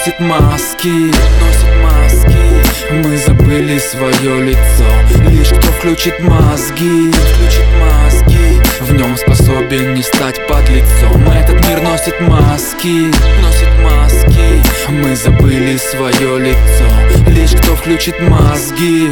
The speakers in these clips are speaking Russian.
носит маски. Мы забыли свое лицо. Лишь кто включит мозги, в нем способен не стать подлецом. Этот мир носит маски. Мы забыли свое лицо. Лишь кто включит мозги,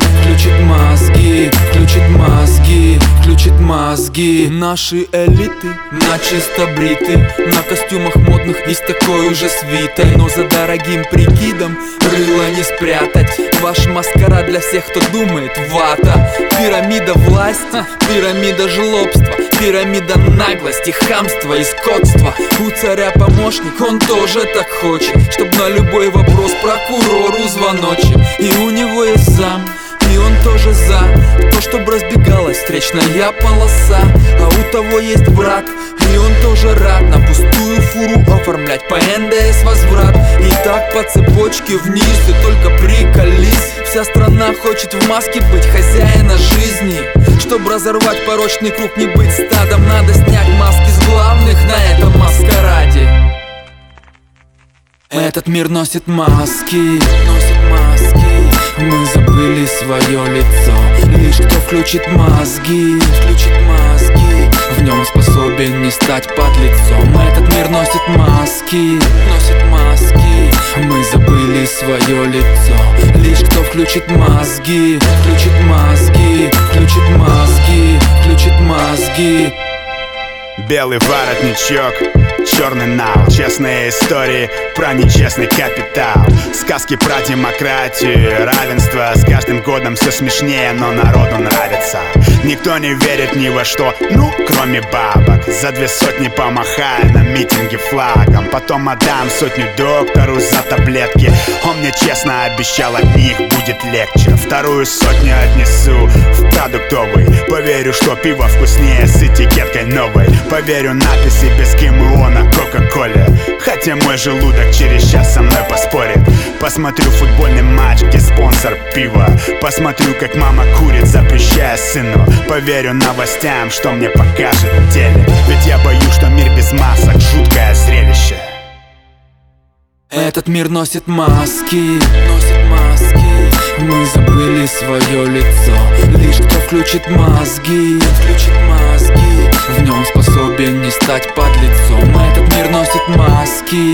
включит мозги. Наши элиты начисто бриты, на костюмах модных и с такой уже свитой. Но за дорогим прикидом рыло не спрятать. Ваш маскарад для всех, кто думает вата. Пирамида власти, пирамида жлобства, пирамида наглости, хамства и скотства. У царя помощник, он тоже так хочет, чтоб на любой вопрос прокурору звоночек. И у него есть зам, и он тоже за то, чтоб разбегалась встречная полоса. А у того есть брат, и он тоже рад на пустую фуру оформлять по НДС возврат. И так по цепочке вниз, и только приколись. Вся страна хочет в маске быть хозяина жизни. Чтоб разорвать порочный круг, не быть стадом, надо снять маски с главных на этом маскараде. Этот мир носит маски. Мы забыли свое лицо. Лишь кто включит мозги, в нем способен не стать подлецом. Этот мир носит маски. Мы забыли свое лицо. Лишь кто включит мозги, включит мозги. Белый воротничок, черный нал, честные истории про нечестный капитал. Сказки про демократию, равенство. С каждым годом все смешнее, но народу нравится. Никто не верит ни во что, ну, кроме бабок. За 200 помахая на митинге флагом. Потом отдам 100 доктору за таблетки. Он мне честно обещал, от них будет легче. 200 отнесу в продуктовый. Поверю, что пиво вкуснее с этикеткой новой. Поверю надписи без ГМО на Кока-Коле. Хотя мой желудок через час со мной поспорит. Посмотрю футбольный матч, где спонсор пива. Посмотрю, как мама курит, запрещая сыну. Поверю новостям, что мне покажет телек. Ведь я боюсь, что мир без масок — жуткое зрелище. Этот мир носит маски. Мы забыли свое лицо. Лишь кто включит мозги, в нем способен не стать подлецом. Этот мир носит маски.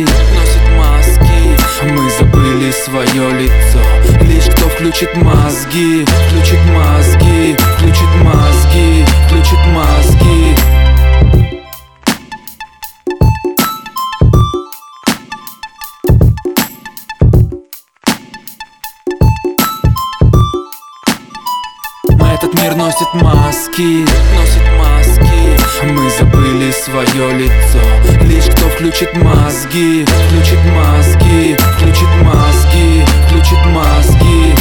Мы забыли свое лицо. Лишь кто включит мозги, включит мозги. Этот мир носит маски. Мы забыли свое лицо. Лишь кто включит мозги, включит мозги.